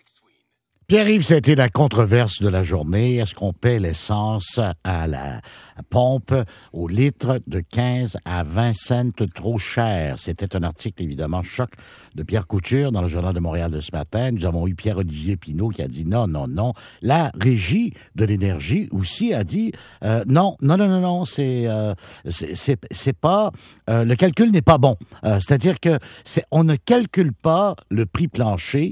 Pierre-Yves, ça a été la controverse de la journée. Est-ce qu'on paie l'essence à la pompe au litre de 15 à 20 cents trop cher? C'était un article, évidemment, choc de Pierre Couture dans le Journal de Montréal de ce matin. Nous avons eu Pierre-Olivier Pinault qui a dit non. La Régie de l'énergie aussi a dit non, c'est pas... le calcul n'est pas bon. C'est-à-dire que on ne calcule pas le prix plancher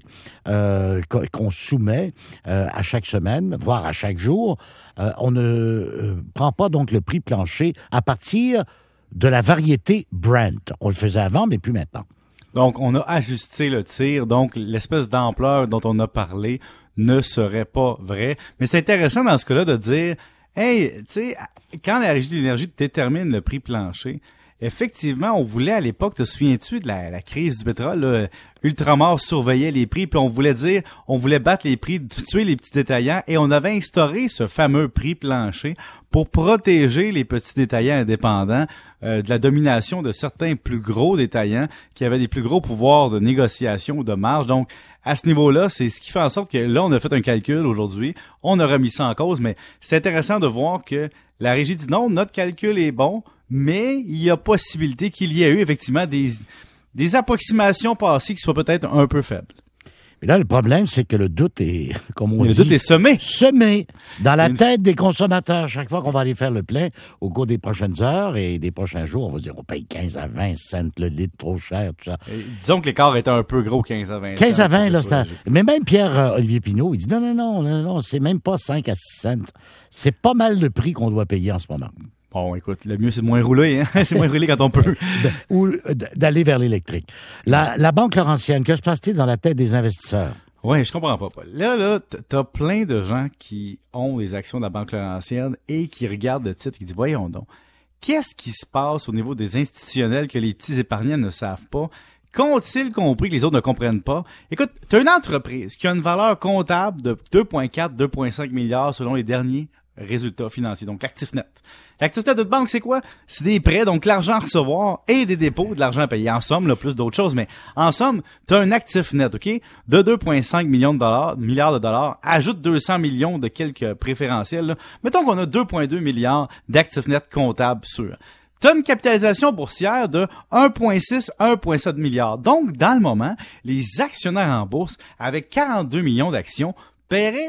qu'on soumet à chaque semaine, voire à chaque jour. On ne prend pas donc le prix plancher à partir de la variété Brent. On le faisait avant, mais plus maintenant. Donc, on a ajusté le tir. Donc, l'espèce d'ampleur dont on a parlé ne serait pas vraie. Mais c'est intéressant dans ce cas-là de dire, hey, tu sais, quand la Régie de l'énergie détermine le prix plancher, effectivement, on voulait à l'époque, te souviens-tu de la crise du pétrole, là, Ultramar surveillait les prix, puis on voulait battre les prix, tuer les petits détaillants, et on avait instauré ce fameux prix plancher pour protéger les petits détaillants indépendants de la domination de certains plus gros détaillants qui avaient des plus gros pouvoirs de négociation ou de marge. Donc, à ce niveau-là, c'est ce qui fait en sorte que là, on a fait un calcul aujourd'hui, on a remis ça en cause, mais c'est intéressant de voir que la Régie dit non, notre calcul est bon, mais il y a possibilité qu'il y ait eu effectivement des approximations passées qui soient peut-être un peu faibles. Mais là, le problème, c'est que le doute est, comme on dit... Le doute est semé. Semé dans la tête des consommateurs. Chaque fois qu'on va aller faire le plein, au cours des prochaines heures et des prochains jours, on va se dire, on paye 15 à 20 cents le litre, trop cher, tout ça. Et disons que l'écart était un peu gros, 15 à 20 15 à 20, là, c'est... Mais même Pierre-Olivier Pinault, il dit, non, c'est même pas 5 à 6 cents. C'est pas mal le prix qu'on doit payer en ce moment. Bon, écoute, le mieux, c'est de moins rouler, hein? C'est moins rouler quand on peut. Ou d'aller vers l'électrique. La Banque Laurentienne, que se passe-t-il dans la tête des investisseurs? Oui, je comprends pas, Paul. Là, t'as plein de gens qui ont des actions de la Banque Laurentienne et qui regardent le titre et qui disent, voyons donc, qu'est-ce qui se passe au niveau des institutionnels que les petits épargnants ne savent pas? Qu'ont-ils compris que les autres ne comprennent pas? Écoute, t'as une entreprise qui a une valeur comptable de 2,4, 2,5 milliards selon les derniers résultats financiers, donc l'actif net. L'actif net de banque, c'est quoi? C'est des prêts, donc l'argent à recevoir et des dépôts, de l'argent à payer. En somme, là, plus d'autres choses, mais en somme, tu as un actif net, OK? De 2,5 milliards de dollars, ajoute 200 millions de quelques préférentiels, là. Mettons qu'on a 2,2 milliards d'actifs nets comptables sûrs. Tu as une capitalisation boursière de 1,6, 1,7 milliards. Donc, dans le moment, les actionnaires en bourse, avec 42 millions d'actions, paieraient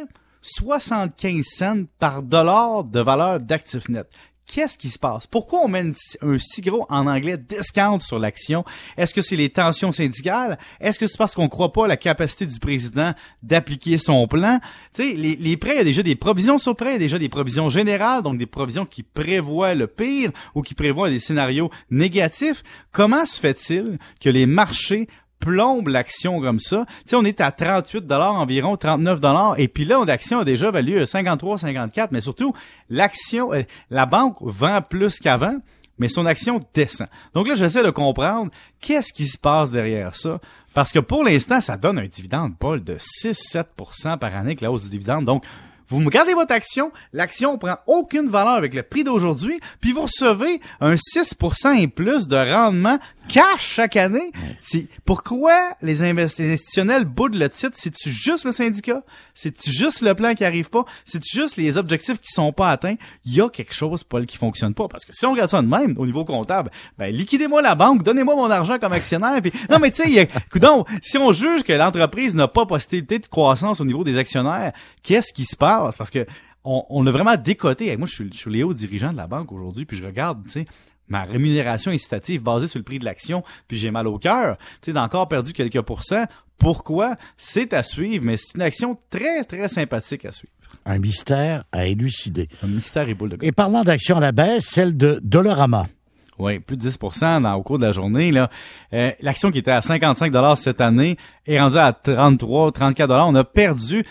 75 cents par dollar de valeur d'actifs net. Qu'est-ce qui se passe? Pourquoi on met un si gros, en anglais, discount sur l'action? Est-ce que c'est les tensions syndicales? Est-ce que c'est parce qu'on croit pas à la capacité du président d'appliquer son plan? Tu sais, les prêts, il y a déjà des provisions sur prêts, il y a déjà des provisions générales, donc des provisions qui prévoient le pire ou qui prévoient des scénarios négatifs. Comment se fait-il que les marchés plombe l'action comme ça? Tu sais, on est à 38 $ environ, 39 $, et puis là, l'action a déjà valu 53, 54, mais surtout, l'action, la banque vend plus qu'avant, mais son action descend. Donc là, j'essaie de comprendre qu'est-ce qui se passe derrière ça, parce que pour l'instant, ça donne un dividende, Paul, de 6-7% par année avec la hausse du dividende. Donc, vous me gardez votre action, l'action prend aucune valeur avec le prix d'aujourd'hui, puis vous recevez un 6% et plus de rendement cash chaque année. Pourquoi les institutionnels boudent le titre? C'est-tu juste le syndicat? C'est-tu juste le plan qui arrive pas? C'est-tu juste les objectifs qui sont pas atteints? Il y a quelque chose, Paul, qui fonctionne pas. Parce que si on regarde ça de même, au niveau comptable, ben, liquidez-moi la banque, donnez-moi mon argent comme actionnaire. Puis, non, mais tu sais, coudonc, si on juge que l'entreprise n'a pas possibilité de croissance au niveau des actionnaires, qu'est-ce qui se passe? Parce que on a vraiment décoté. Moi, je suis les hauts dirigeants de la banque aujourd'hui, puis je regarde, tu sais, ma rémunération incitative basée sur le prix de l'action, puis j'ai mal au cœur, tu sais, d'encore perdu quelques pourcents. Pourquoi? C'est à suivre, mais c'est une action très, très sympathique à suivre. Un mystère à élucider. Un mystère et boule de gomme. Et parlant d'actions à la baisse, celle de Dollarama. Oui, plus de 10% au cours de la journée. Là, l'action qui était à 55 $ cette année est rendue à 33, 34 $. On a perdu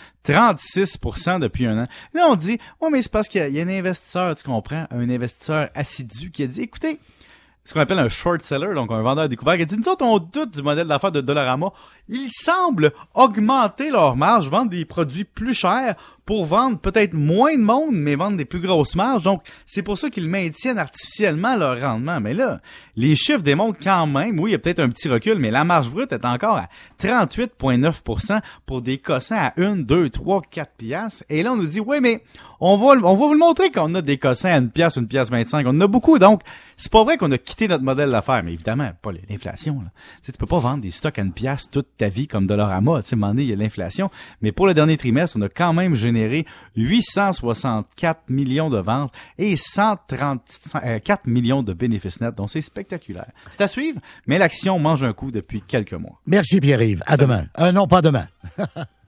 36% depuis un an. Là, on dit, ouais, mais c'est parce qu'il y a un investisseur, tu comprends, un investisseur assidu qui a dit, écoutez, ce qu'on appelle un short seller, donc un vendeur découvert, qui a dit, nous autres, on doute du modèle d'affaires de Dollarama. ils semblent augmenter leur marge, vendre des produits plus chers pour vendre peut-être moins de monde, mais vendre des plus grosses marges. Donc, c'est pour ça qu'ils maintiennent artificiellement leur rendement. Mais là, les chiffres démontrent quand même, oui, il y a peut-être un petit recul, mais la marge brute est encore à 38,9% pour des cossins à 1, 2, 3, 4 piastres. Et là, on nous dit, oui, mais on va vous le montrer qu'on a des cossins à 1 piastre, 1 piastre 25. On en a beaucoup, donc c'est pas vrai qu'on a quitté notre modèle d'affaires. Mais évidemment, pas l'inflation. Là. Tu peux pas vendre des stocks à 1 piastre toute ta vie comme Dollarama. Tu sais, à un moment donné, il y a l'inflation. Mais pour le dernier trimestre, on a quand même généré 864 millions de ventes et 134 millions de bénéfices nets. Donc, c'est spectaculaire. C'est à suivre, mais l'action mange un coup depuis quelques mois. Merci Pierre-Yves. À demain. Non, pas demain.